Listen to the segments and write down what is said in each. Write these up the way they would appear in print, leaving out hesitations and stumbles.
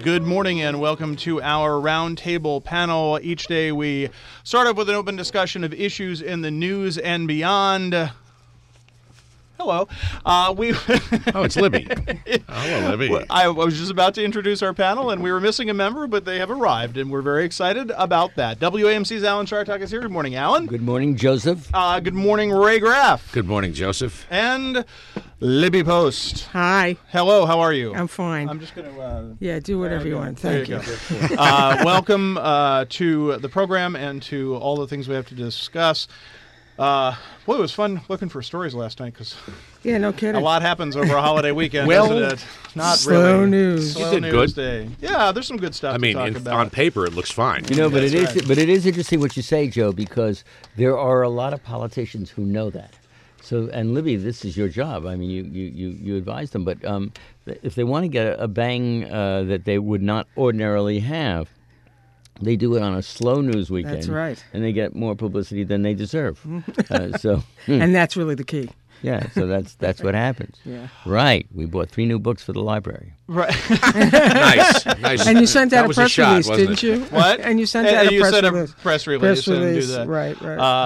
Good morning and welcome to our roundtable panel. Each day we start off with an open discussion of issues in the news and beyond. Hello. Oh, it's Libby. Hello, Libby. I was just about to introduce our panel, and we were missing a member, but they have arrived, and we're very excited about that. WAMC's Alan Chartock is here. Good morning, Alan. Good morning, Joseph. Good morning, Ray Graff. Good morning, Joseph. And Libby Post. Hi. Hello, how are you? I'm fine. I'm just going to... Yeah, do whatever you want. Thank you. Welcome to the program and to all the things we have to discuss. It was fun looking for stories last night because no kidding. A lot happens over a holiday weekend, Well, doesn't it? Not slow really. news. Slow You did news good. day. Yeah, there's some good stuff I mean, to talk about. on paper, it looks fine. You know, but That's it is interesting what you say, Joe, because there are a lot of politicians who know that. So, and Libby, this is your job. I mean, you advise them, but if they want to get a bang that they would not ordinarily have, they do it on a slow news weekend. That's right. And they get more publicity than they deserve. And that's really the key. Yeah, so that's what happens. Yeah. Right. We bought 3 new books for the library. Right. Nice. And you sent That out a was press shot, release, wasn't didn't it? you? What? And you sent out a you press sent release. a press release. Press and do release, that. right.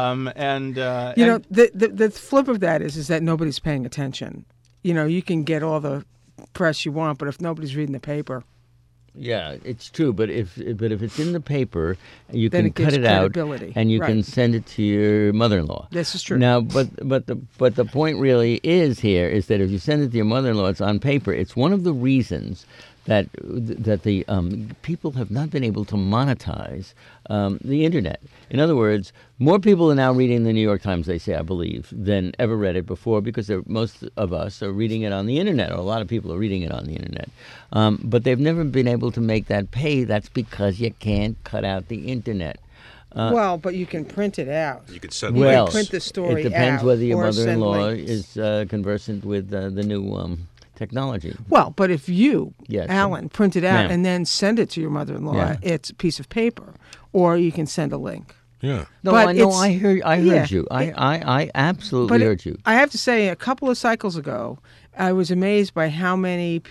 You know, the flip of that is that nobody's paying attention. You know, you can get all the press you want, but if nobody's reading the paper, Yeah, it's true, but if it's in the paper, you Then can it gives cut it out credibility. and you Right. can send it to your mother-in-law. This is true. Now, but the point really is that if you send it to your mother-in-law, it's on paper. It's one of the reasons that the people have not been able to monetize the internet. In other words, more people are now reading the New York Times, they say, I believe, than ever read it before, because most of us are reading it on the internet, or a lot of people are reading it on the internet. But they've never been able to make that pay. That's because you can't cut out the internet. well, but you can print it out. You could send Well, links. print the story it depends out whether your or send mother-in-law links. is conversant with the new technology. Well, but if you, Yes. Alan, print it out Ma'am. and then send it to your mother-in-law, Yeah. it's a piece of paper, or you can send a link. Yeah. No, But I know. it's- I heard yeah. you. I absolutely But heard you. I have to say, a couple of cycles ago, I was amazed by how many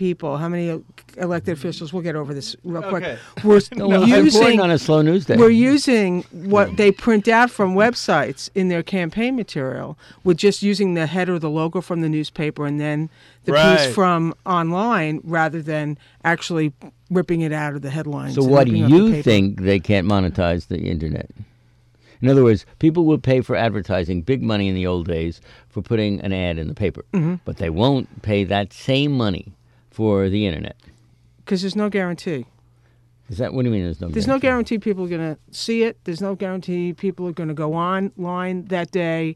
elected officials, we'll get over this real quick, Okay. were No, well, it's important using on a slow news day. we're using what they print out from websites in their campaign material, with just using the header or the logo from the newspaper and then the Right. piece from online, rather than actually ripping it out of the headlines. So and what do ripping up the you paper. think they can't monetize the internet? In other words, people will pay for advertising big money in the old days for putting an ad in the paper, but they won't pay that same money for the internet. Because there's no guarantee. Is that what do you mean? There's no. There's no guarantee people are going to see it. There's no guarantee people are going to go online that day.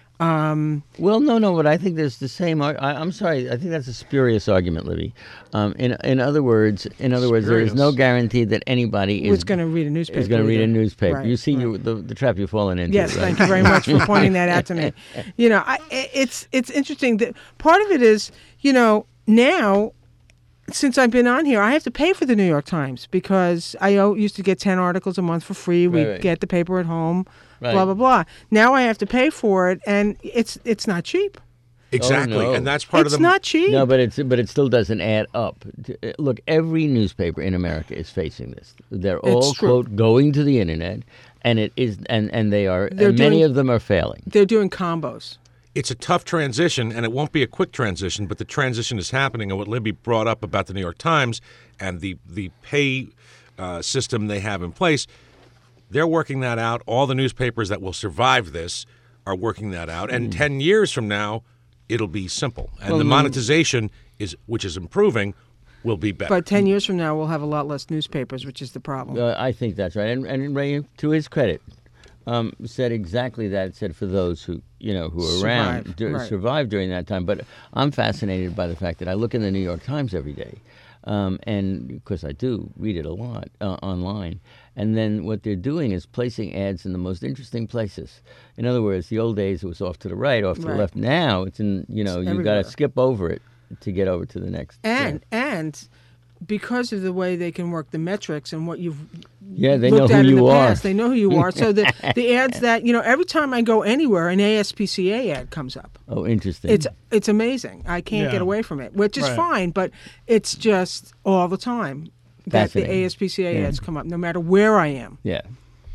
Well, no, but I think there's the same. I'm sorry. I think that's a spurious argument, Libby. In other words, there is no Spurious. guarantee that anybody Who's going to read a newspaper? is going to read a either. newspaper. Right, You see right. the trap you've fallen into. Yes, right? thank you very much for pointing that out to me. You know, it's interesting that part of it is, you know, now, since I've been on here, I have to pay for the New York Times because I used to get 10 articles a month for free. We Right. get the paper at home, Right. blah, blah, blah. Now I have to pay for it, and it's not cheap. Exactly. no. And that's part It's of the... not cheap. No, but it still doesn't add up. Look, every newspaper in America is facing this. They're all true. quote going to the internet, and it is and they are They're and many doing- of them are failing. They're doing combos. It's a tough transition, and it won't be a quick transition, but the transition is happening. And what Libby brought up about the New York Times and the pay system they have in place, they're working that out. All the newspapers that will survive this are working that out. And 10 years from now, it'll be simple. And the monetization, which is improving, will be better. But 10 years from now, we'll have a lot less newspapers, which is the problem. I think that's right. And Ray, to his credit, said exactly that. Said for those who were around, Survived, right. survived during that time. But I'm fascinated by the fact that I look in the New York Times every day, and because I do read it a lot online. And then what they're doing is placing ads in the most interesting places. In other words, the old days it was off to the right, off to the Right. left. Now it's in you've got everywhere. to skip over it to get over to the next. And because of the way they can work the metrics and what you've Yeah, they looked know at who in the you are. past, they know who you are. So the ads that every time I go anywhere, an ASPCA ad comes up. Oh, interesting. It's amazing. I can't Yeah. get away from it, which is Right. fine, but it's just all the time. that the Fascinating. ASPCA Yeah. ads come up, no matter where I am. Yeah.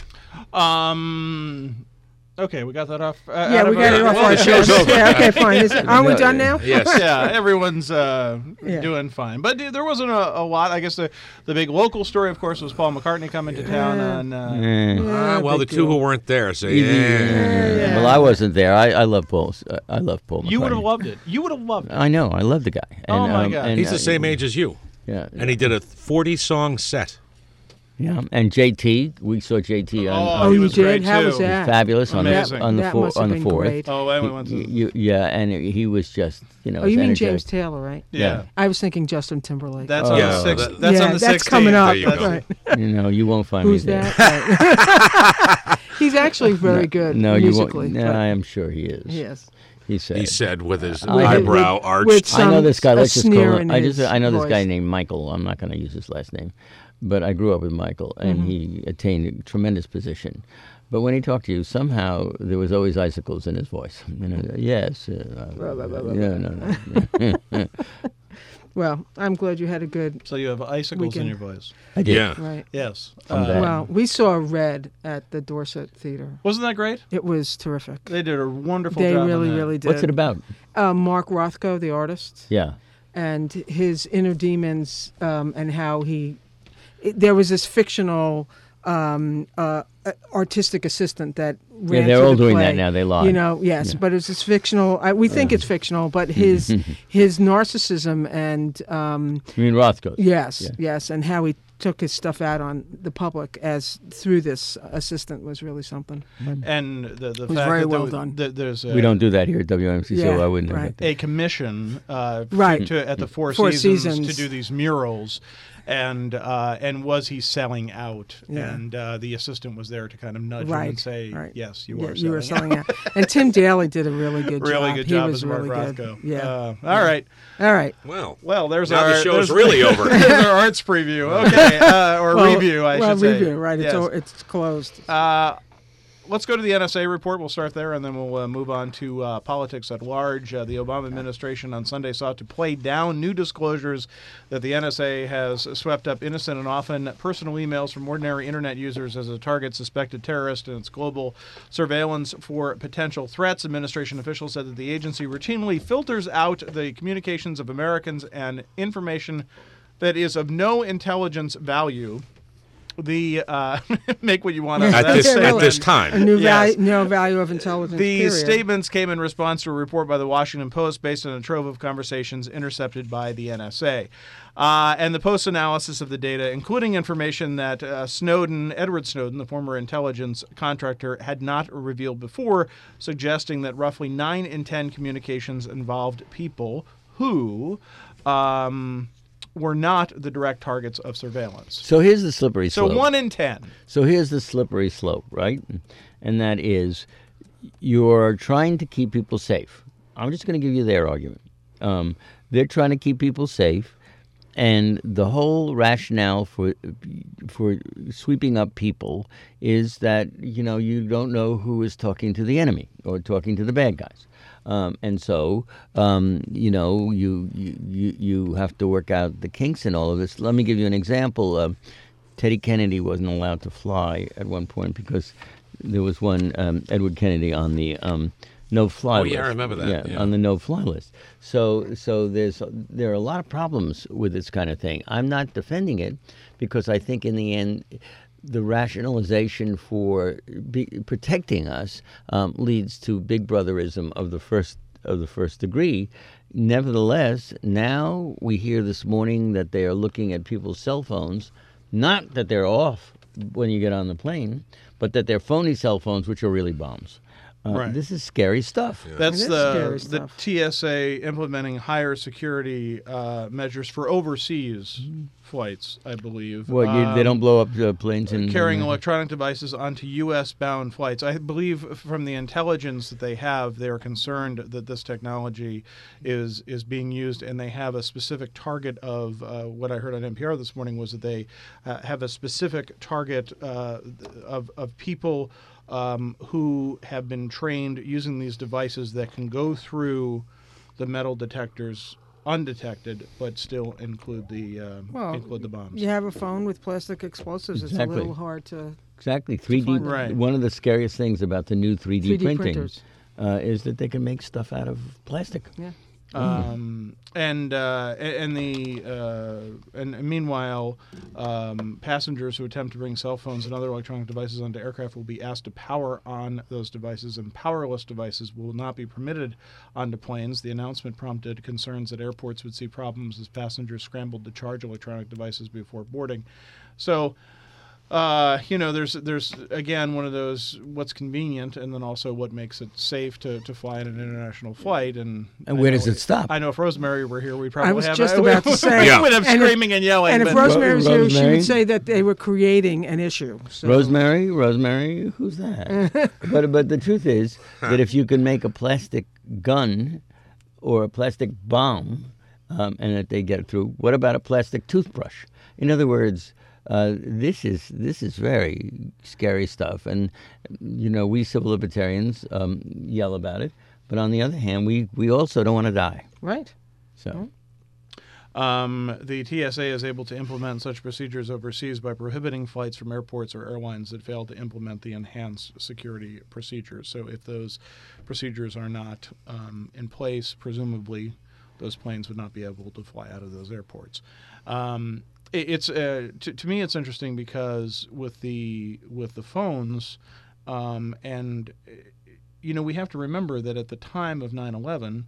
Okay, we got that off. Yeah, we got it off well, our the show's chest. over. Yeah, okay, fine. Aren't we done now? Yes. Yeah, everyone's doing fine. But there wasn't a lot. I guess the big local story, of course, was Paul McCartney coming to town on. Well, the big two deal. who weren't there say, Yeah. Well, I wasn't there. I love Paul. I love Paul. You would have McCartney. loved it. You would have loved it. I know. I love the guy. Oh, my God. and, he's the same age as you. Yeah. And he did a 40-song set. Yeah. And JT, we saw JT on. Oh, he you was did? great, How was too. that? Fabulous on Amazing. the on the That four, must have on the been fourth. great. Oh, and we went to. Yeah, and he was just Oh, as you mean energetic. James Taylor, right? Yeah. I was thinking Justin Timberlake. That's Oh. on Yeah, the sixth. that- That's yeah, on the that's 16th. coming up. There you go. Right. You won't find Who's me there. that? Right. He's actually very good No, you won't. musically. No, but- I am sure he is. Yes. He said. He said with his With- eyebrow with- arched. with I know this guy. a Let's just sneer call him. in his I know this guy voice. named Michael. I'm not going to use his last name, but I grew up with Michael, and he attained a tremendous position. But when he talked to you, somehow there was always icicles in his voice. Yes. No. Well, I'm glad you had a good. So you have icicles in Weekend. your voice. I did. Yeah. Right. Yes. From that. Well, we saw Red at the Dorset Theater. Wasn't that great? It was terrific. They did a wonderful They job. on really, that. really did. What's it about? Mark Rothko, the artist, Yeah. and his inner demons, and how there was this fictional artistic assistant that ran they're through all the doing play. that now. They lie. Yes, but it's this fictional. We think it's fictional, but his narcissism and You mean Rothko? yes, and how he took his stuff out on the public as through this assistant was really something. And the fact very that well there, done. that there's a, We don't do that here at WMC, Yeah, so I wouldn't know right. about that. a commission Right. at the Four Four Seasons to Seasons. do these murals. And was he selling out? Yeah. And the assistant was there to kind of nudge him Right, and say, right. "Yes, you Yeah, are you were selling selling out. And Tim Daly did a really good job. Really good He job was as Mark really good. Rothko. Yeah. All right. All right. Well, There's now our the show's there's- really over. there's our arts preview. Okay, or review, I should say. review, right. Yes. It's closed. Let's go to the NSA report. We'll start there, and then we'll move on to politics at large. The Obama administration on Sunday sought to play down new disclosures that the NSA has swept up innocent and often personal emails from ordinary Internet users as a target suspected terrorist in its global surveillance for potential threats. Administration officials said that the agency routinely filters out the communications of Americans and information that is of no intelligence value. The make what you want of at that this statement. time. A new Yes. value of intelligence. These period. statements came in response to a report by the Washington Post based on a trove of conversations intercepted by the NSA. And the Post's analysis of the data, including information that Edward Snowden, the former intelligence contractor, had not revealed before, suggesting that roughly 9 in 10 communications involved people who were not the direct targets of surveillance. So here's the slippery So slope. 1 in 10. So here's the slippery slope, right? And that is you're trying to keep people safe. I'm just going to give you their argument. They're trying to keep people safe, and the whole rationale for sweeping up people is that you don't know who is talking to the enemy or talking to the bad guys. And so, you have to work out the kinks in all of this. Let me give you an example. Teddy Kennedy wasn't allowed to fly at one point because there was one Edward Kennedy on the no-fly list. Yeah, I remember that. Yeah. On the no-fly list. So there are a lot of problems with this kind of thing. I'm not defending it because I think in the end, the rationalization for protecting us leads to big brotherism of the first degree. Nevertheless, now we hear this morning that they are looking at people's cell phones, not that they're off when you get on the plane, but that they're phony cell phones, which are really bombs. Right. This is scary stuff. That's It is the scary stuff. TSA implementing higher security measures for overseas flights, I believe. Well, they don't blow up planes and carrying electronic devices onto U.S.-bound flights. I believe from the intelligence that they have, they're concerned that this technology is being used, and they have a specific target of what I heard on NPR this morning was that they have a specific target of people who have been trained using these devices that can go through the metal detectors undetected, but still include the bombs. You have a phone with plastic explosives. Exactly. It's a little hard to. Exactly. 3D. Right. One of the scariest things about the new 3D printing printers. is that they can make stuff out of plastic. Yeah. And meanwhile, passengers who attempt to bring cell phones and other electronic devices onto aircraft will be asked to power on those devices, and powerless devices will not be permitted onto planes. The announcement prompted concerns that airports would see problems as passengers scrambled to charge electronic devices before boarding. So, there's again one of those what's convenient, and then also what makes it safe to fly in an international flight. And where does it stop? I know if Rosemary were here, we'd probably I was have. just about to say. Yeah. We would have screaming and yelling. And if but- Rosemary was here, she Rosemary? would say that they were creating an issue. So. Rosemary, who's that? but the truth is that if you can make a plastic gun or a plastic bomb, and that they get through, what about a plastic toothbrush? In other words, this is very scary stuff, and we civil libertarians yell about it, but on the other hand, we also don't want to die. Right. So. The TSA is able to implement such procedures overseas by prohibiting flights from airports or airlines that fail to implement the enhanced security procedures. So if those procedures are not in place, presumably those planes would not be able to fly out of those airports. It's to me it's interesting because with the phones, and we have to remember that at the time of 9/11,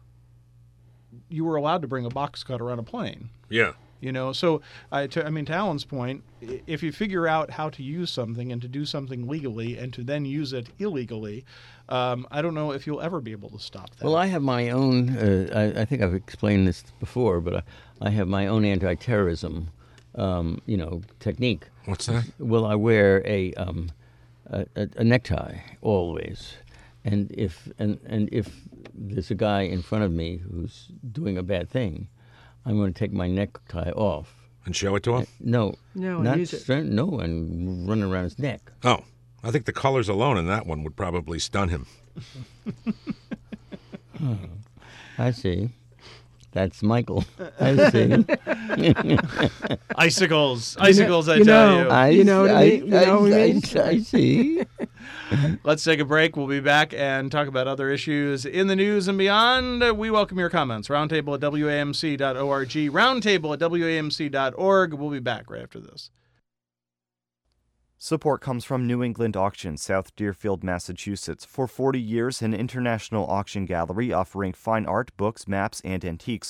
you were allowed to bring a box cutter on a plane. Yeah. So to Alan's point, if you figure out how to use something and to do something legally and to then use it illegally, I don't know if you'll ever be able to stop that. Well, I have my own. I think I've explained this before, but I have my own anti-terrorism, technique. What's that? Well, I wear a necktie always, and if there's a guy in front of me who's doing a bad thing, I'm going to take my necktie off. And show it to him? No, No, not use it. No, and run around his neck. Oh, I think the colors alone in that one would probably stun him. I see. That's Michael. I see. Icicles, I you tell know- you. You know what I mean? You know what I mean? I see. Let's take a break. We'll be back and talk about other issues in the news and beyond. We welcome your comments. Roundtable at WAMC.org. Roundtable at WAMC.org. We'll be back right after this. Support comes from New England Auction, South Deerfield, Massachusetts. For 40 years, an international auction gallery offering fine art, books, maps, and antiques.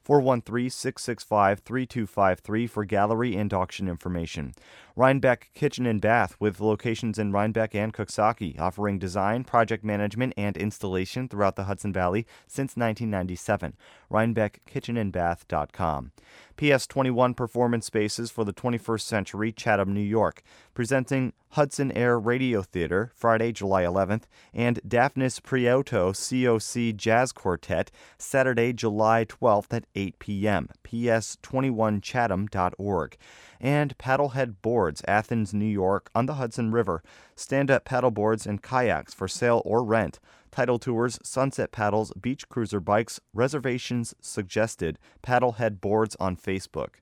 413-665-3253 for gallery and auction information. Rhinebeck Kitchen and Bath, with locations in Rhinebeck and Cooksaki, offering design, project management, and installation throughout the Hudson Valley since 1997. RhinebeckKitchenandBath.com. PS21 Performance Spaces for the 21st Century, Chatham, New York, presenting Hudson Air Radio Theater, Friday, July 11th, and Daphnis Prieto COC Jazz Quartet, Saturday, July 12th at 8 p.m., ps21chatham.org. And Paddlehead Boards, Athens, New York, on the Hudson River, stand-up paddleboards and kayaks for sale or rent. Tidal tours, sunset paddles, beach cruiser bikes, reservations suggested. Paddlehead Boards on Facebook.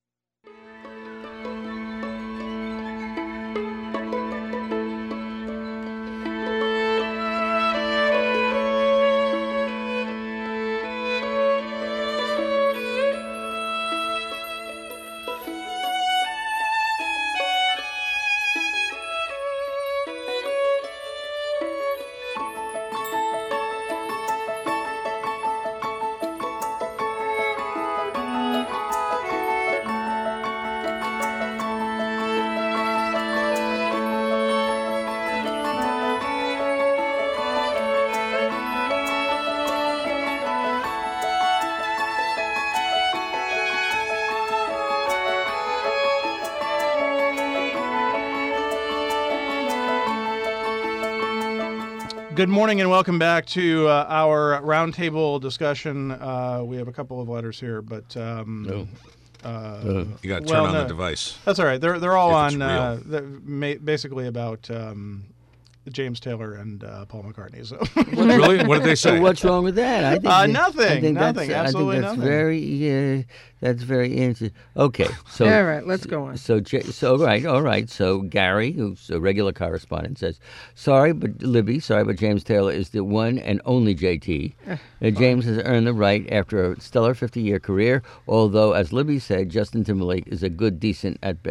Good morning and welcome back to our roundtable discussion. We have a couple of letters here, but You got to turn Well, on no. the device. that's all right. They're all If on it's real. basically about James Taylor and Paul McCartney. So Really? What did they say? What's wrong with that? I think nothing. Nothing. Absolutely I think that's nothing. very. That's very interesting. Okay, so All right, let's go on. So all right. So Gary, who's a regular correspondent, says, sorry, but James Taylor is the one and only JT. James has earned the right after a stellar 50-year career. Although, as Libby said, Justin Timberlake is decent at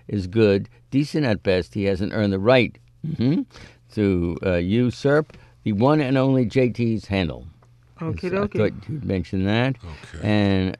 best. He hasn't earned the right to usurp the one and only JT's handle. Okay, I thought you'd mention that. Okay. And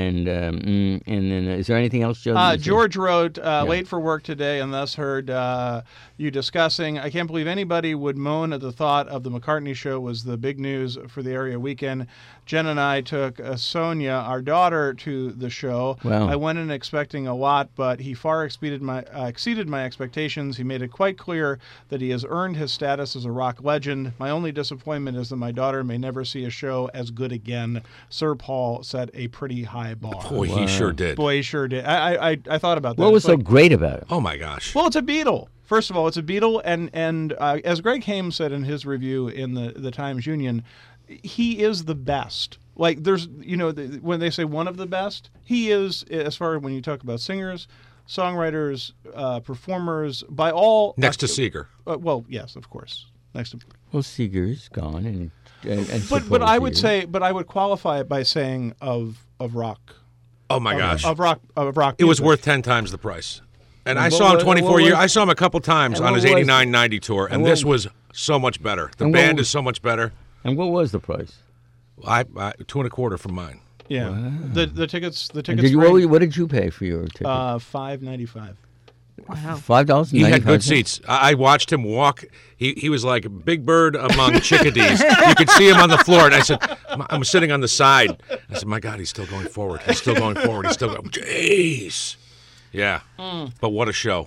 then is there anything else, Joe? George wrote, late for work today and thus heard you discussing, I can't believe anybody would moan at the thought of the McCartney show was the big news for the area weekend. Jen and I took Sonia, our daughter, to the show. Wow. I went in expecting a lot, but he far exceeded my expectations. He made it quite clear that he has earned his status as a rock legend. My only disappointment is that my daughter may never see a show as good again. Sir Paul set a pretty high bar. Boy, he sure did. Boy, he sure did. I thought about that. What was It's so like, great about it? Oh my gosh. well, it's a Beatle. First of all, it's a Beatle, and as Greg Hames said in his review in the Times Union, he is the best. Like there's, when they say one of the best, he is, as far as when you talk about singers, songwriters, performers, by all Next to Seeger. well, yes, of course, next to. Well, Seeger is gone, and But I would say, I would qualify it by saying of rock. Oh my gosh. Of rock. It was music. worth 10 times the price. And I what saw him was- 24 what years. was- I saw him a couple times and on what his was- 89-90 tour, and and this what- was so much better. The and what band was- is so much better. And what was the price? I $2.25 for mine. Yeah. The tickets. And what did you pay for your ticket? $5.95. Wow. $5.95. He had good seats. I watched him walk. He was like a big bird among chickadees. You could see him on the floor, and I said, I'm sitting on the side. I said, my God, he's still going forward. He's still going forward. He's still going. Jeez. Yeah. But what a show.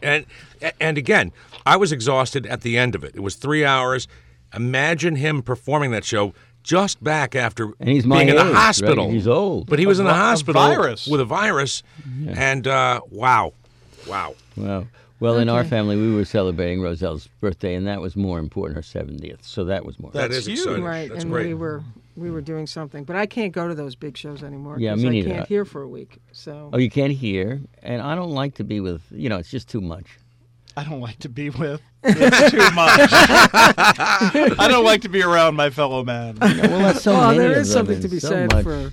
And again, I was exhausted at the end of it. It was 3 hours. Imagine him performing that show just back after And he's being my in the age, right? hospital. He's old. But he was in the hospital virus. with a virus. And wow. Wow. Well, in our family, we were celebrating Roselle's birthday, and that was more important, her 70th. So that was more. That That's is huge. exciting. Right, That's and great. we were doing something, but I can't go to those big shows anymore. Yeah, 'cause me I neither. can't hear for a week. So Oh, you can't hear, and I don't like to be with. It's just too much. I don't like to be with. It's too much. I don't like to be around my fellow man. Well, that's so Well, many there of is them something and to be so said much, for-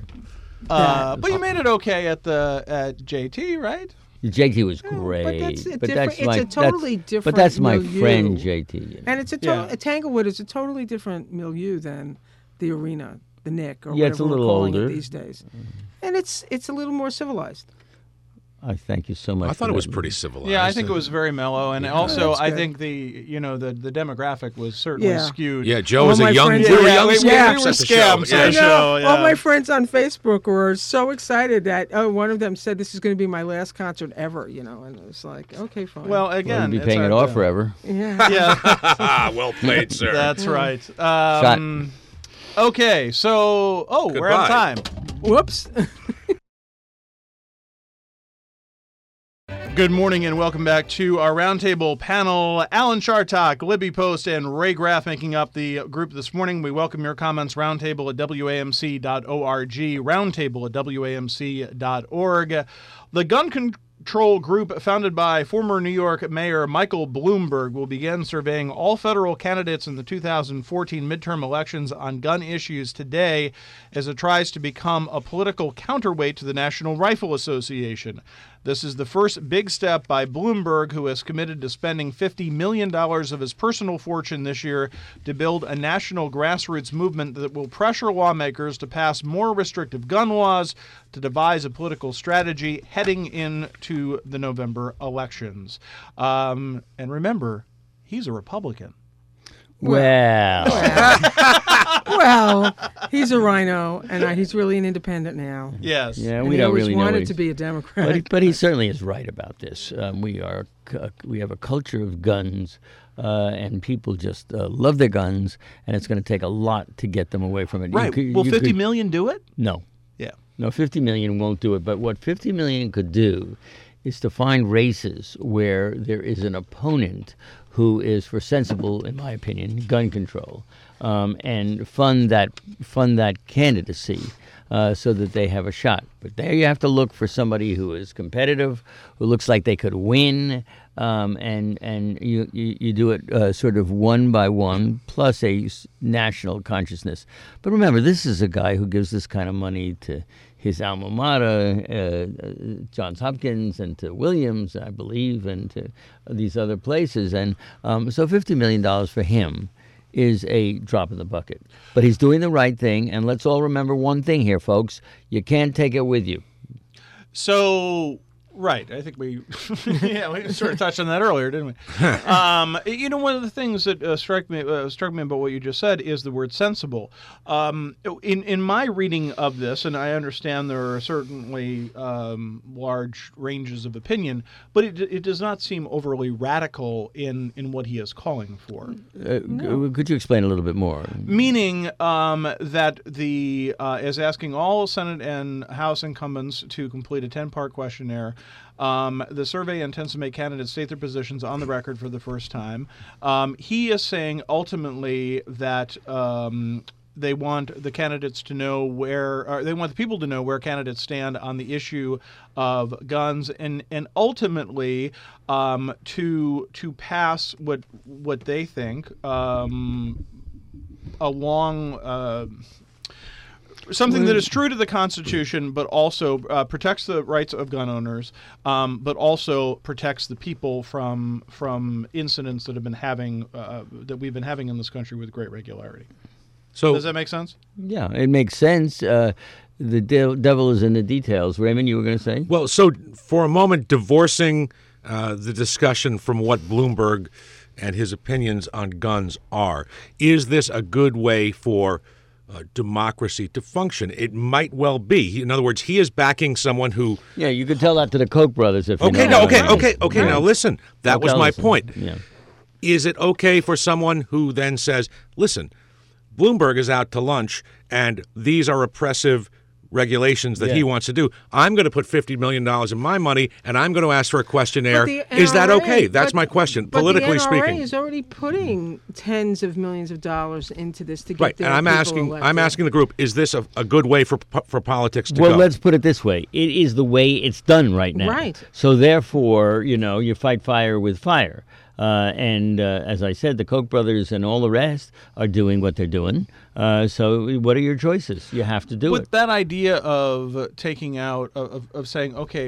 But you made it okay at JT, right? JT was but great, that's a but different- that's it's my a totally that's, different But that's my milieu. friend JT. and it's Yeah. Tanglewood is a totally different milieu than the Arena, the Nick, or Yeah, it's a whatever we're little calling older. it these days. And it's a little more civilized. I thank you so much. I thought for it was that. pretty civilized. Yeah, I think it was very mellow, and also That's I good. think the demographic was certainly Yeah. skewed. Yeah, Joe All was my a young. friends- We were Yeah, young we were scamps at the scamps show. at Yeah. the show. All my friends on Facebook were so excited that one of them said this is going to be my last concert ever, and it was like, okay, fine. Well, Well, again, you'll be it's paying it our- off forever. yeah. Yeah, Well played, sir. that's right. Shot. Okay, so we're out of time. Whoops. Good morning and welcome back to our roundtable panel. Alan Chartock, Libby Post, and Ray Graff making up the group this morning. We welcome your comments, roundtable at WAMC.org, roundtable at WAMC.org. The gun control group founded by former New York Mayor Michael Bloomberg will begin surveying all federal candidates in the 2014 midterm elections on gun issues today as it tries to become a political counterweight to the National Rifle Association. This is the first big step by Bloomberg, who has committed to spending $50 million of his personal fortune this year to build a national grassroots movement that will pressure lawmakers to pass more restrictive gun laws, to devise a political strategy heading into the November elections. And remember, he's a Republican. Well, Well, he's a rhino, and he's really an independent now. Yes. yeah, And we he don't always really know. wanted what to he's- be a Democrat. but he certainly is right about this. We have a culture of guns, and people just love their guns, and it's going to take a lot to get them away from it. Right. Will 50 million do it? No. Yeah. No, 50 million won't do it. But what 50 million could do is to find races where there is an opponent who is for sensible, in my opinion, gun control, and fund that candidacy. So that they have a shot. But there you have to look for somebody who is competitive, who looks like they could win, and you do it sort of one by one, plus a national consciousness. But remember, this is a guy who gives this kind of money to his alma mater, Johns Hopkins, and to Williams, I believe, and to these other places. And so $50 million for him is a drop in the bucket. But he's doing the right thing, and let's all remember one thing here, folks. You can't take it with you. So, right. I think we sort of touched on that earlier, didn't we? One of the things that struck me about what you just said is the word sensible. In my reading of this, and I understand there are certainly large ranges of opinion, but it does not seem overly radical in what he is calling for. Could you explain a little bit more? Meaning that is asking all Senate and House incumbents to complete a 10-part questionnaire. The survey intends to make candidates state their positions on the record for the first time. He is saying ultimately that they want the candidates to know they want the people to know where candidates stand on the issue of guns, and ultimately to pass what they think along. Something that is true to the Constitution, but also protects the rights of gun owners, but also protects the people from incidents that we've been having in this country with great regularity. So, does that make sense? Yeah, it makes sense. The devil is in the details. Raymond, you were going to say? Well, so for a moment, divorcing the discussion from what Bloomberg and his opinions on guns are, is this a good way for democracy to function? It might well be. In other words, he is backing someone who... Yeah, you could tell that to the Koch brothers if you Okay, know. Okay. Now listen, that was my point. Yeah. Is it okay for someone who then says, listen, Bloomberg is out to lunch and these are oppressive regulations that he wants to do. I'm going to put $50 million in my money, and I'm going to ask for a questionnaire. Is that okay? That's my question, politically speaking. But the NRA is already putting tens of millions of dollars into this to get right. their And I'm asking the group: is this a good way for politics to go? Well, let's put it this way: it is the way it's done right now. Right. So therefore, you fight fire with fire. And as I said, the Koch brothers and all the rest are doing what they're doing. So what are your choices? You have to do it. But that idea of taking out, of saying, okay,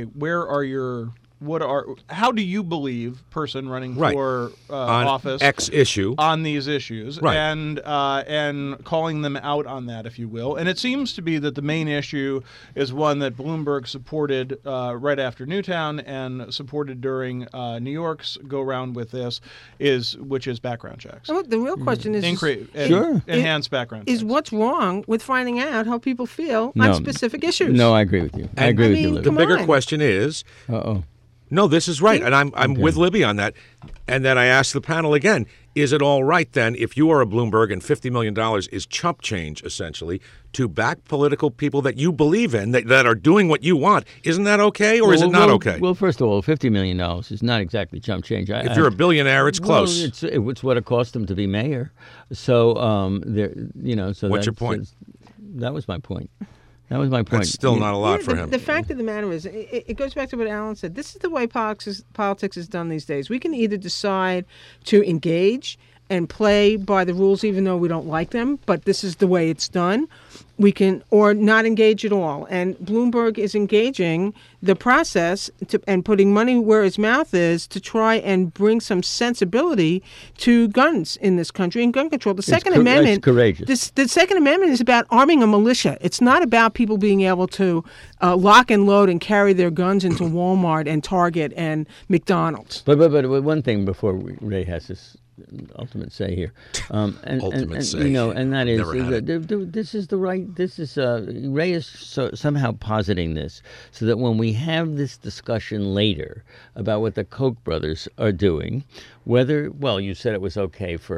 how do you believe person running for office X issue on these issues, right. and calling them out on that, if you will. And it seems to be that the main issue is one that Bloomberg supported right after Newtown and supported during New York's go-round with this, which is background checks. Well, the real question is enhanced background checks. Is what's wrong with finding out how people feel on specific issues? No, I agree with you. I agree with you, Libby. The bigger question is... No, this is right, and I'm with Libby on that. And then I asked the panel again, is it all right then, if you are a Bloomberg and $50 million is chump change, essentially, to back political people that you believe in, that are doing what you want? Isn't that okay, or is it not okay? Well, first of all, $50 million is not exactly chump change. If you're a billionaire, it's close. It's what it cost him to be mayor. So, So what's your point? That was my point. That was my point. That's still not a lot for him. The fact of the matter is, it goes back to what Alan said. This is the way politics is done these days. We can either decide to engage and play by the rules even though we don't like them, but this is the way it's done. We can, or not engage at all. And Bloomberg is engaging the process and putting money where his mouth is to try and bring some sensibility to guns in this country and gun control. The Second Amendment, it's courageous. The Second Amendment is about arming a militia. It's not about people being able to lock and load and carry their guns into Walmart and Target and McDonald's. But one thing before Ray has this ultimate say here, and say. And that is this is the right. This is Ray is somehow positing this so that when we have this discussion later about what the Koch brothers are doing, whether you said it was okay for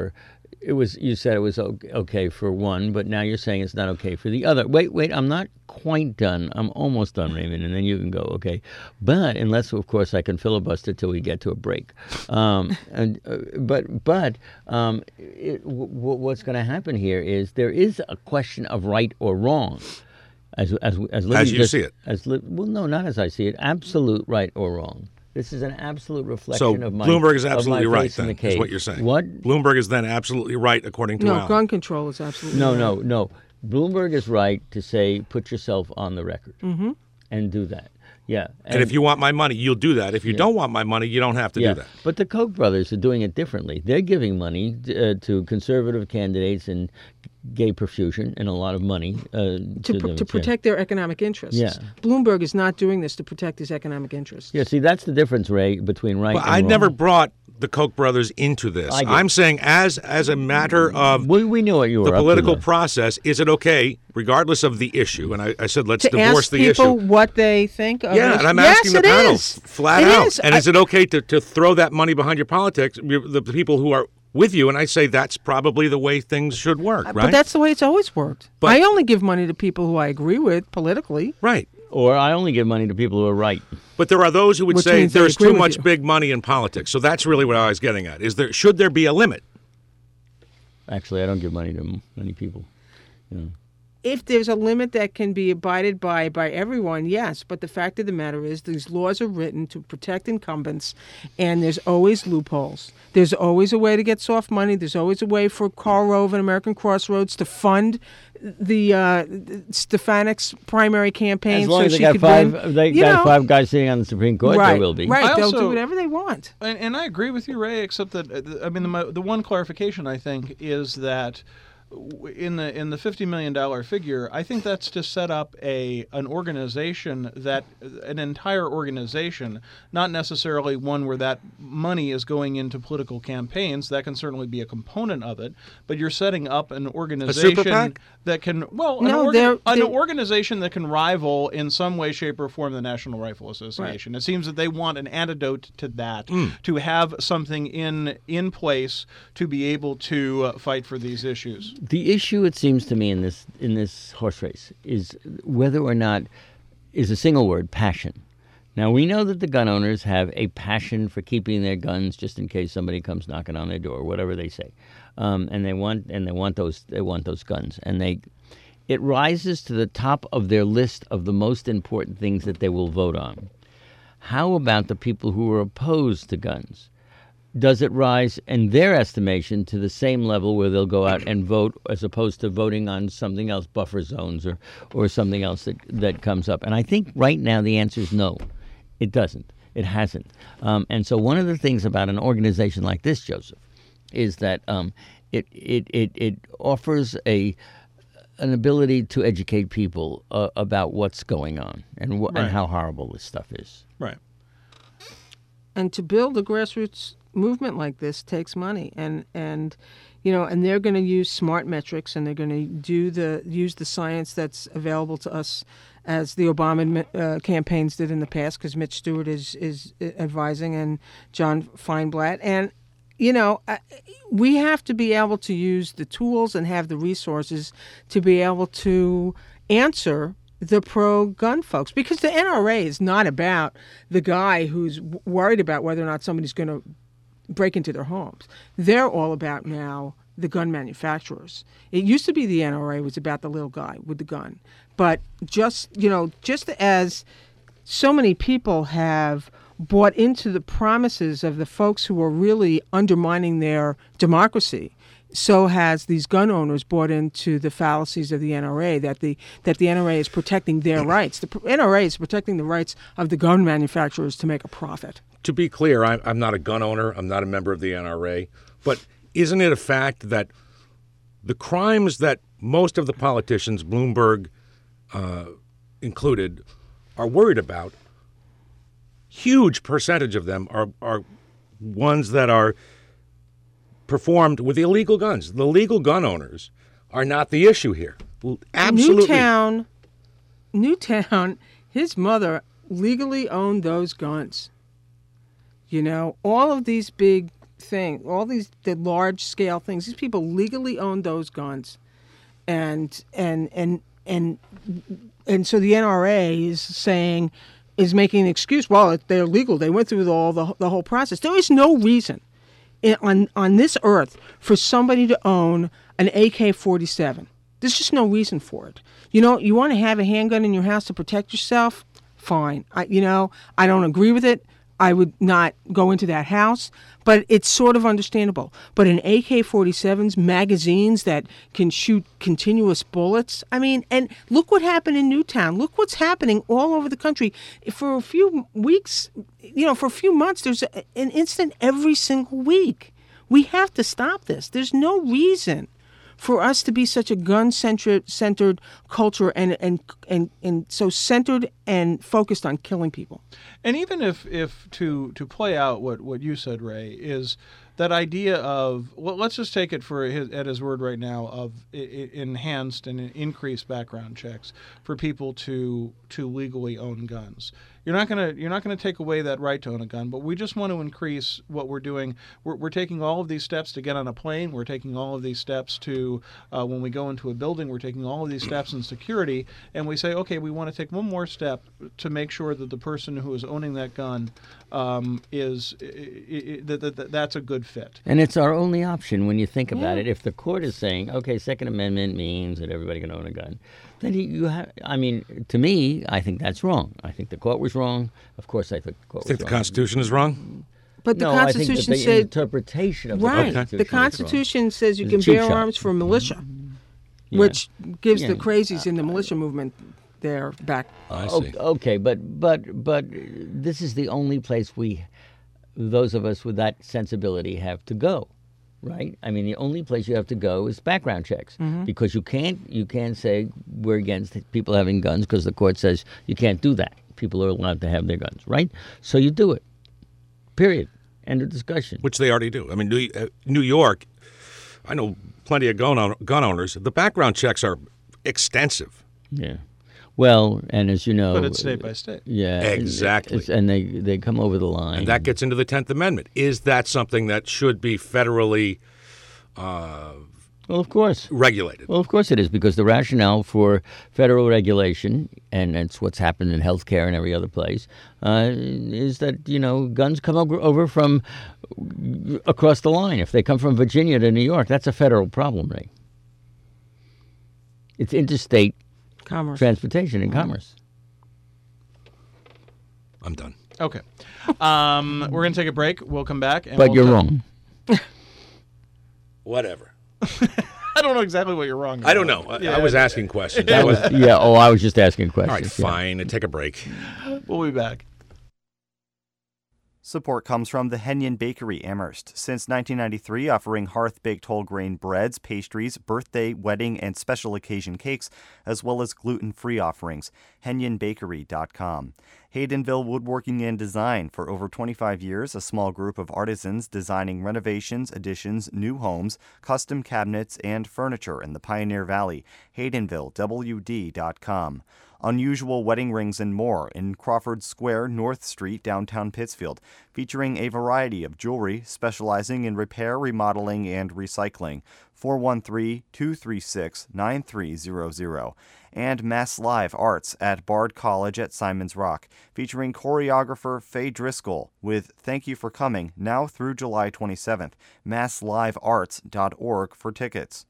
You said it was okay for one, but now you're saying it's not okay for the other. Wait, I'm not quite done. I'm almost done, Raymond, and then you can go, okay. But unless, of course, I can filibuster till we get to a break. What's going to happen here is there is a question of right or wrong. As you see it. Well, no, not as I see it. Absolute right or wrong. This is an absolute reflection of my Bloomberg is absolutely of my right, face in then, the cave. is what you're saying. What? Bloomberg is then absolutely right, according to No, Alan. gun control is absolutely right. No. Bloomberg is right to say put yourself on the record and do that. Yeah. And if you want my money, you'll do that. If you don't want my money, you don't have to do that. But the Koch brothers are doing it differently. They're giving money to conservative candidates and gay perfusion and a lot of money to protect their economic interests. Yeah. Bloomberg is not doing this to protect his economic interests. Yeah, see, that's the difference, Ray, between right But and I wrong. never brought the Koch brothers into this. I did. I'm saying as a matter of We knew what you were the up to, political though. process, is it okay, regardless of the issue? And I said, let's To divorce ask the people issue. what they think of Yeah, this. and I'm Yes, asking the it panel is. flat It out. is. And is it okay to throw that money behind your politics, the people who are with you? And I say that's probably the way things should work, right? But that's the way it's always worked. But- I only give money to people who I agree with politically. right. Or I only give money to people who are right. But there are those who would Which say means they there's agree too with much you. big money in politics. So that's really what I was getting at. Should there be a limit? Actually, I don't give money to many people. If there's a limit that can be abided by everyone, yes. But the fact of the matter is these laws are written to protect incumbents, and there's always loopholes. There's always a way to get soft money. There's always a way for Karl Rove and American Crossroads to fund the Stefanik's primary campaign As long so as they she got could five, win. they You got know, 5 guys sitting on the Supreme Court. right, There will be. Right, I they'll also- do whatever they want. And I agree with you, Ray, except that the one clarification I think is that in the $50 million figure, I think that's to set up an entire organization, not necessarily one where that money is going into political campaigns. That can certainly be a component of it, but you're setting up an organization super PAC? that can an organization that can rival in some way, shape, or form the National Rifle Association. It seems that they want an antidote to that, to have something in place to be able to fight for these issues. The issue, it seems to me, in this horse race is whether or not is a single word: passion. Now we know that the gun owners have a passion for keeping their guns just in case somebody comes knocking on their door, whatever they say, and they want those guns, and it rises to the top of their list of the most important things that they will vote on. How about the people who are opposed to guns? Does it rise, in their estimation, to the same level where they'll go out and vote as opposed to voting on something else, buffer zones or something else that comes up? And I think right now the answer is no, it doesn't. It hasn't. And so one of the things about an organization like this, Joseph, is that it offers an ability to educate people about what's going on and how horrible this stuff is. Right. And to build a grassroots movement like this takes money, and they're going to use smart metrics, and they're going to use the science that's available to us, as the Obama campaigns did in the past, because Mitch Stewart is advising, and John Feinblatt, and we have to be able to use the tools and have the resources to be able to answer the pro-gun folks, because the NRA is not about the guy who's worried about whether or not somebody's going to break into their homes. They're all about now the gun manufacturers. It used to be the NRA was about the little guy with the gun, but just as so many people have bought into the promises of the folks who are really undermining their democracy, so has these gun owners bought into the fallacies of the NRA, that the NRA is protecting their rights. The NRA is protecting the rights of the gun manufacturers to make a profit. To be clear, I'm not a gun owner. I'm not a member of the NRA. But isn't it a fact that the crimes that most of the politicians, Bloomberg included, are worried about, huge percentage of them are ones that are performed with illegal guns. The legal gun owners are not the issue here. Absolutely. Newtown, his mother legally owned those guns. All of these big the large scale things. These people legally own those guns, and so the NRA is making an excuse. Well, they're legal. They went through the whole process. There is no reason on this earth for somebody to own an AK-47. There's just no reason for it. You want to have a handgun in your house to protect yourself? Fine. I don't agree with it. I would not go into that house, but it's sort of understandable. But an AK-47's magazines that can shoot continuous bullets, and look what happened in Newtown. Look what's happening all over the country. For a few weeks, for a few months, there's an incident every single week. We have to stop this. There's no reason for us to be such a gun-centered culture and so centered and focused on killing people. And even if to play out what you said, Ray, is that idea of, well, let's just take it at his word right now, of enhanced and increased background checks for people to legally own guns. You're not gonna take away that right to own a gun, but we just want to increase what we're doing. We're taking all of these steps to get on a plane. We're taking all of these steps to when we go into a building. We're taking all of these steps in security, and we say, okay, we want to take one more step to make sure that the person who is owning that gun that's a good fit. And it's our only option when you think about it. If the court is saying, okay, Second Amendment means that everybody can own a gun, then to me, I think that's wrong. I think the court was wrong. Of course, I think the court was wrong. Think the Constitution is wrong? But the Constitution I think that said interpretation of the right. Constitution. The Constitution says you It's can a cheap bear shot. arms for militia, Yeah. which gives Yeah. the crazies in the militia movement their back. I see. Okay, but this is the only place those of us with that sensibility have to go, right? The only place you have to go is background checks, because you can't say we're against people having guns because the court says you can't do that. People are allowed to have their guns, right? So you do it. Period. End of discussion. Which they already do. New York, I know plenty of gun owners. The background checks are extensive. Yeah. Well, and as you know, But it's state by state. Yeah, Exactly. and they come over the line. And that gets into the 10th Amendment. Is that something that should be federally Well, of course. regulated? Well, of course it is, because the rationale for federal regulation, and it's what's happened in healthcare and every other place, is that, guns come over from across the line. If they come from Virginia to New York, that's a federal problem, Ray. It's interstate Commerce. transportation and commerce. I'm done. Okay. We're going to take a break. We'll come back. And But we'll you're talk- wrong. Whatever. I don't know exactly what you're wrong about. I don't know. I was asking questions. I was just asking questions. All right, fine. Take a break. We'll be back. Support comes from the Henyon Bakery, Amherst. Since 1993, offering hearth-baked whole grain breads, pastries, birthday, wedding, and special occasion cakes, as well as gluten-free offerings. HenyonBakery.com. Haydenville Woodworking and Design. For over 25 years, a small group of artisans designing renovations, additions, new homes, custom cabinets, and furniture in the Pioneer Valley. HaydenvilleWD.com. Unusual Wedding Rings and More in Crawford Square, North Street, downtown Pittsfield, featuring a variety of jewelry specializing in repair, remodeling, and recycling. 413-236-9300. And Mass Live Arts at Bard College at Simon's Rock, featuring choreographer Faye Driscoll with Thank You for Coming now through July 27th. MassLiveArts.org for tickets.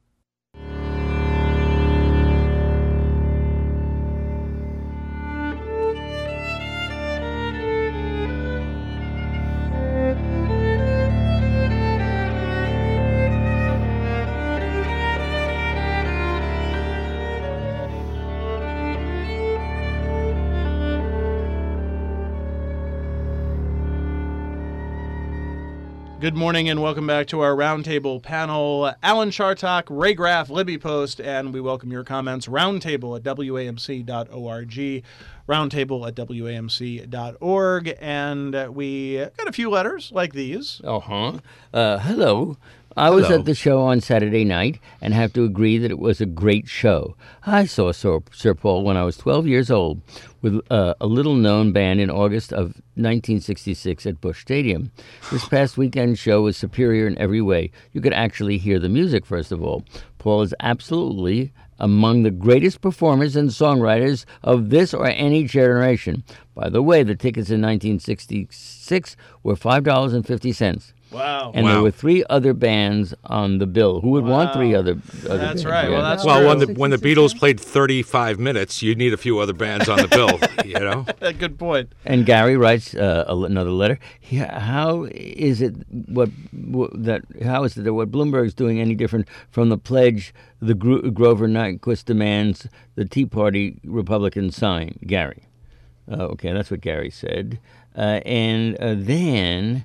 Good morning and welcome back to our roundtable panel. Alan Chartock, Ray Graff, Libby Post, and we welcome your comments. Roundtable at WAMC.org, roundtable at WAMC.org, and we got a few letters like these. Hello. I was Hello. at the show on Saturday night and have to agree that it was a great show. I saw Sir Paul when I was 12 years old with a little-known band in August of 1966 at Busch Stadium. This past weekend show was superior in every way. You could actually hear the music, first of all. Paul is absolutely among the greatest performers and songwriters of this or any generation. By the way, the tickets in 1966 were $5.50. Wow. And there were 3 other bands on the bill. Who would want 3 other That's bands? right. Well, that's Well, true. when the Beatles played 35 minutes, you'd need a few other bands on the bill, you know? Good point. And Gary writes another letter. How is it that what Bloomberg's doing any different from the pledge the Grover Nyquist demands the Tea Party Republicans sign? Gary. Okay, that's what Gary said. And then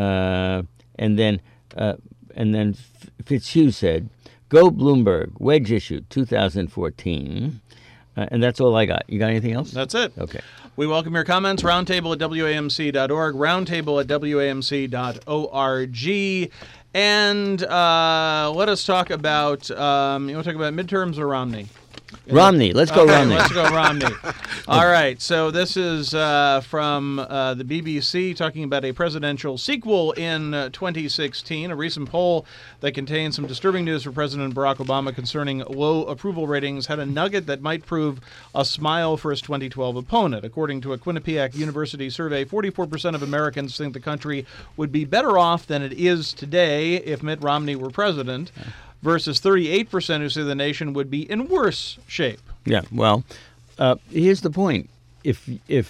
Fitzhugh said, "Go Bloomberg, wedge issue 2014," and that's all I got. You got anything else? That's it. Okay. We welcome your comments. Roundtable at WAMC.org. Roundtable at WAMC.org. And let us talk about. You want to talk about midterms or Romney? Romney. Let's go Okay, Romney. Let's go Romney. All right. So this is from the BBC talking about a presidential sequel in 2016. A recent poll that contains some disturbing news for President Barack Obama concerning low approval ratings had a nugget that might prove a smile for his 2012 opponent. According to a Quinnipiac University survey, 44% of Americans think the country would be better off than it is today if Mitt Romney were president, versus 38% who say the nation would be in worse shape. Yeah. Well, here's the point. If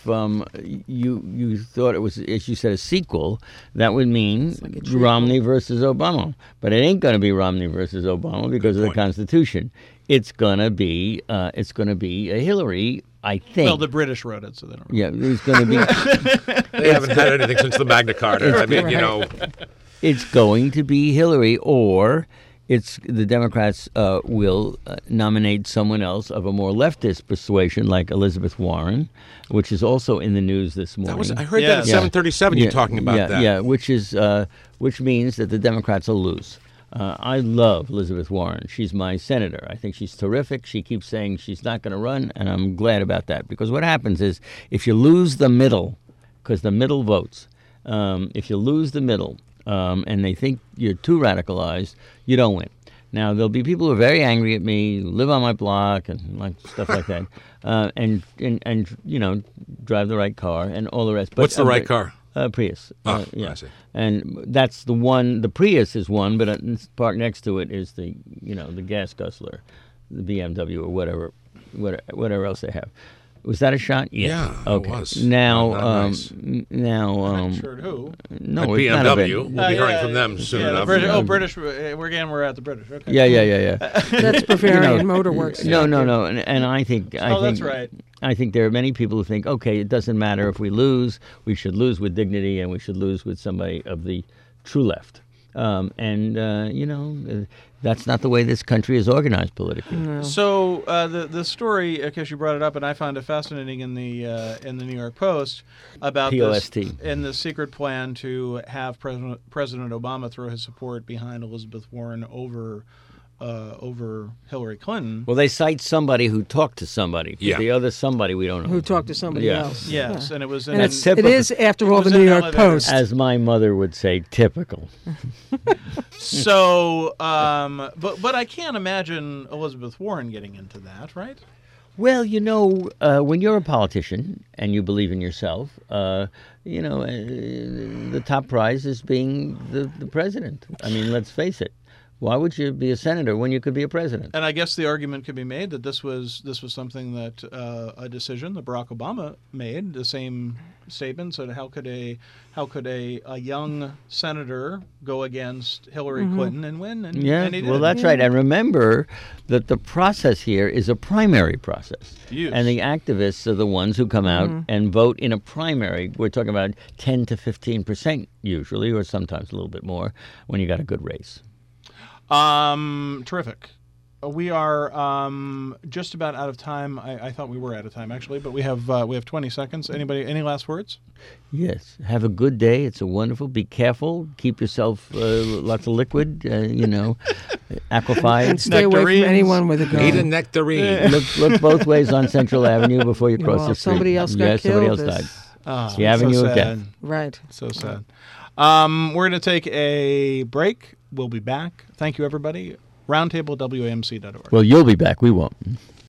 you thought it was, as you said, a sequel, that would mean Romney versus Obama. But it ain't going to be Romney versus Obama because of the Constitution. It's going to be a Hillary, I think. Well, the British wrote it, so they don't. Yeah, it's going to be. They haven't had anything since the Magna Carta. I mean, you know. It's going to be Hillary, or the Democrats will nominate someone else of a more leftist persuasion, like Elizabeth Warren, which is also in the news this morning. I heard that at 7:37. You talking about that? Yeah, which means that the Democrats will lose. I love Elizabeth Warren. She's my senator. I think she's terrific. She keeps saying she's not going to run, and I'm glad about that, because what happens is if you lose the middle, because the middle votes, if you lose the middle, and they think you're too radicalized, you don't win. Now, there'll be people who are very angry at me, who live on my block and like stuff like that, and you know, drive the right car and all the rest. But, What's the right car? Prius. Oh, yeah. I see. And that's the one. The Prius is one, but parked next to it is the gas guzzler, the BMW or whatever else they have. Was that a shot? Yes. Yeah, okay. it was. Now, Not nice. I'm sure who. no, At it's not a bit. BMW. We'll be hearing from them soon the enough. British. We're at the British. Okay. Yeah. That's Bavarian Motor Works. No. And I think. that's right. I think there are many people who think, okay, it doesn't matter if we lose. We should lose with dignity, and we should lose with somebody of the true left. That's not the way this country is organized politically. No. So the story, because you brought it up, and I found it fascinating in the New York Post about POST. in the secret plan to have President Obama throw his support behind Elizabeth Warren over Hillary Clinton. Well, they cite somebody who talked to somebody. But Yeah. the other somebody we don't know. Who talked to somebody Yeah. else. Yes, Yeah. and it was in. And That's it typical. is, after all, was the in New the York elevator. Post. As my mother would say, typical. So, but I can't imagine Elizabeth Warren getting into that, right? Well, when you're a politician and you believe in yourself, the top prize is being the president. I mean, let's face it. Why would you be a senator when you could be a president? And I guess the argument could be made that this was something that a decision that Barack Obama made. The same statement said, how could a young senator go against Hillary Clinton and win? And he did. Well, that's right. And remember that the process here is a primary process. Yes. And the activists are the ones who come out and vote in a primary. We're talking about 10 to 15% usually, or sometimes a little bit more, when you got a good race. Terrific. We are just about out of time. I thought we were out of time actually, but we have 20 seconds. Anybody? Any last words? Yes. Have a good day. It's a wonderful. Be careful. Keep yourself lots of liquid. Aquafied. And stay away from Nectarines. anyone with a gun. Eat a nectarine. Look both ways on Central Avenue before you cross Well, the street. somebody else got yes, somebody else killed. died. Oh, The Avenue of Death. Right. So sad. We're going to take a break. We'll be back. Thank you, everybody. Roundtable, WAMC.org. Well, you'll be back. We won't.